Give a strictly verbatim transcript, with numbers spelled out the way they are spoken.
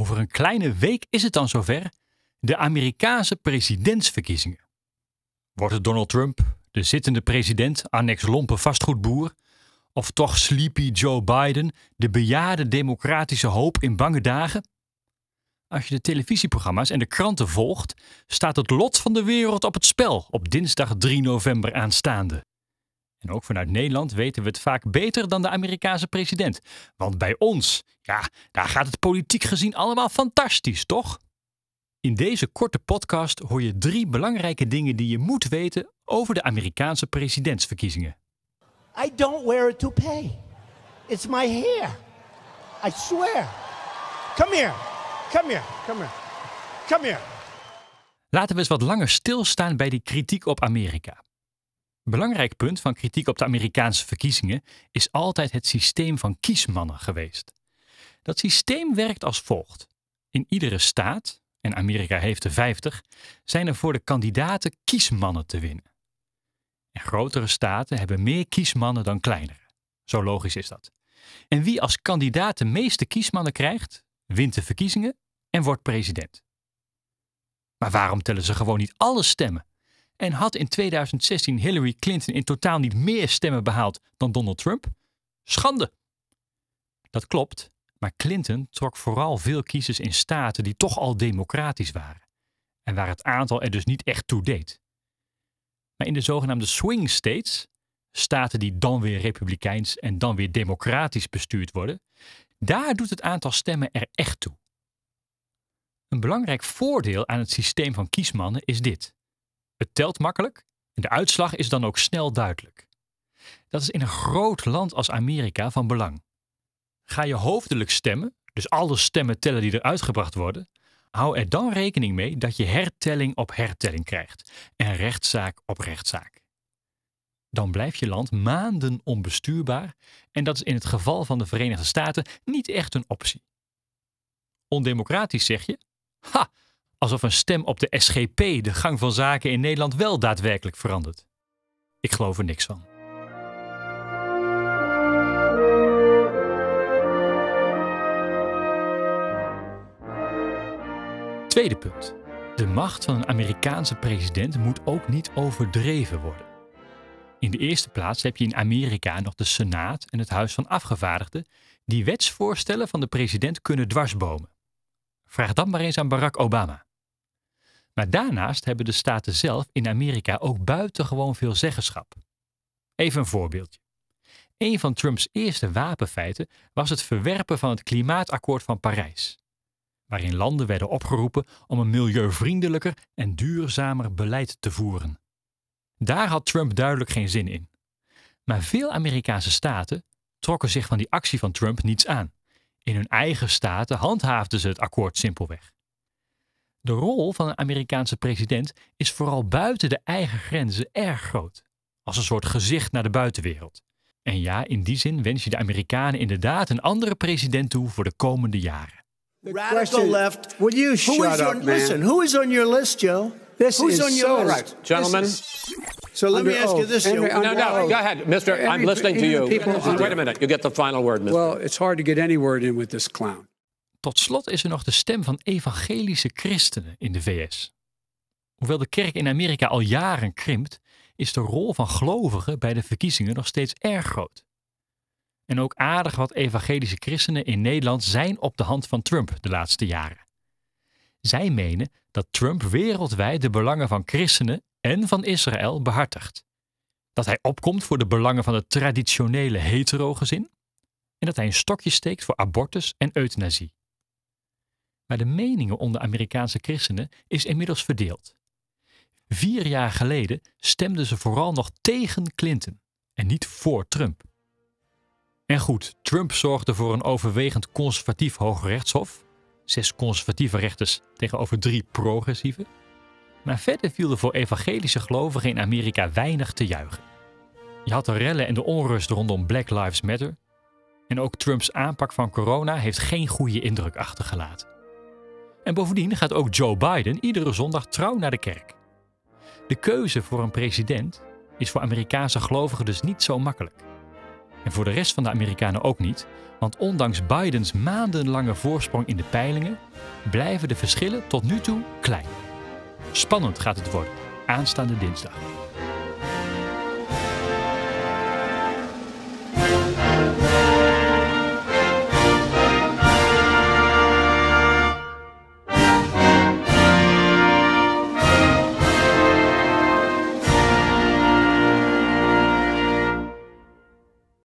Over een kleine week is het dan zover, de Amerikaanse presidentsverkiezingen. Wordt het Donald Trump, de zittende president, annex lompe vastgoedboer, of toch Sleepy Joe Biden, de bejaarde democratische hoop in bange dagen? Als je de televisieprogramma's en de kranten volgt, staat het lot van de wereld op het spel op dinsdag drie november aanstaande. En ook vanuit Nederland weten we het vaak beter dan de Amerikaanse president. Want bij ons, ja, daar gaat het politiek gezien allemaal fantastisch, toch? In deze korte podcast hoor je drie belangrijke dingen die je moet weten over de Amerikaanse presidentsverkiezingen. I don't wear a toupee. It's my hair. I swear. Come here. Come here. Come here. Come here. Laten we eens wat langer stilstaan bij die kritiek op Amerika. Een belangrijk punt van kritiek op de Amerikaanse verkiezingen is altijd het systeem van kiesmannen geweest. Dat systeem werkt als volgt. In iedere staat, en Amerika heeft er vijftig, zijn er voor de kandidaten kiesmannen te winnen. En grotere staten hebben meer kiesmannen dan kleinere. Zo logisch is dat. En wie als kandidaat de meeste kiesmannen krijgt, wint de verkiezingen en wordt president. Maar waarom tellen ze gewoon niet alle stemmen? En had in tweeduizend zestien Hillary Clinton in totaal niet meer stemmen behaald dan Donald Trump? Schande! Dat klopt, maar Clinton trok vooral veel kiezers in staten die toch al democratisch waren. En waar het aantal er dus niet echt toe deed. Maar in de zogenaamde swing states, staten die dan weer republikeins en dan weer democratisch bestuurd worden, daar doet het aantal stemmen er echt toe. Een belangrijk voordeel aan het systeem van kiesmannen is dit. Het telt makkelijk en de uitslag is dan ook snel duidelijk. Dat is in een groot land als Amerika van belang. Ga je hoofdelijk stemmen, dus alle stemmen tellen die er uitgebracht worden, hou er dan rekening mee dat je hertelling op hertelling krijgt en rechtszaak op rechtszaak. Dan blijft je land maanden onbestuurbaar en dat is in het geval van de Verenigde Staten niet echt een optie. Ondemocratisch zeg je? Ha! Alsof een stem op de S G P de gang van zaken in Nederland wel daadwerkelijk verandert. Ik geloof er niks van. Tweede punt. De macht van een Amerikaanse president moet ook niet overdreven worden. In de eerste plaats heb je in Amerika nog de Senaat en het Huis van Afgevaardigden die wetsvoorstellen van de president kunnen dwarsbomen. Vraag dan maar eens aan Barack Obama. Maar daarnaast hebben de staten zelf in Amerika ook buitengewoon veel zeggenschap. Even een voorbeeldje. Een van Trumps eerste wapenfeiten was het verwerpen van het Klimaatakkoord van Parijs, waarin landen werden opgeroepen om een milieuvriendelijker en duurzamer beleid te voeren. Daar had Trump duidelijk geen zin in. Maar veel Amerikaanse staten trokken zich van die actie van Trump niets aan. In hun eigen staten handhaafden ze het akkoord simpelweg. De rol van een Amerikaanse president is vooral buiten de eigen grenzen erg groot. Als een soort gezicht naar de buitenwereld. En ja, in die zin wens je de Amerikanen inderdaad een andere president toe voor de komende jaren. The radical left. Would you shut who is up, on, man? Listen, who is on your list, Joe? This Who's is on your so list? right. Gentlemen. Is, so let Under me ask you oath. this, Joe. Under- No, under no, oath. go ahead, Mister I'm Every- listening to even you. people on Wait a the- minute. You get the final word, Mister Well, it's hard to get any word in with this clown. Tot slot is er nog de stem van evangelische christenen in de V S. Hoewel de kerk in Amerika al jaren krimpt, is de rol van gelovigen bij de verkiezingen nog steeds erg groot. En ook aardig wat evangelische christenen in Nederland zijn op de hand van Trump de laatste jaren. Zij menen dat Trump wereldwijd de belangen van christenen en van Israël behartigt. Dat hij opkomt voor de belangen van het traditionele hetero-gezin en dat hij een stokje steekt voor abortus en euthanasie. Maar de meningen onder Amerikaanse christenen is inmiddels verdeeld. Vier jaar geleden stemden ze vooral nog tegen Clinton en niet voor Trump. En goed, Trump zorgde voor een overwegend conservatief Hooggerechtshof. Zes conservatieve rechters tegenover drie progressieve. Maar verder viel er voor evangelische gelovigen in Amerika weinig te juichen. Je had de rellen en de onrust rondom Black Lives Matter. En ook Trumps aanpak van corona heeft geen goede indruk achtergelaten. En bovendien gaat ook Joe Biden iedere zondag trouw naar de kerk. De keuze voor een president is voor Amerikaanse gelovigen dus niet zo makkelijk. En voor de rest van de Amerikanen ook niet, want ondanks Bidens maandenlange voorsprong in de peilingen blijven de verschillen tot nu toe klein. Spannend gaat het worden, aanstaande dinsdag.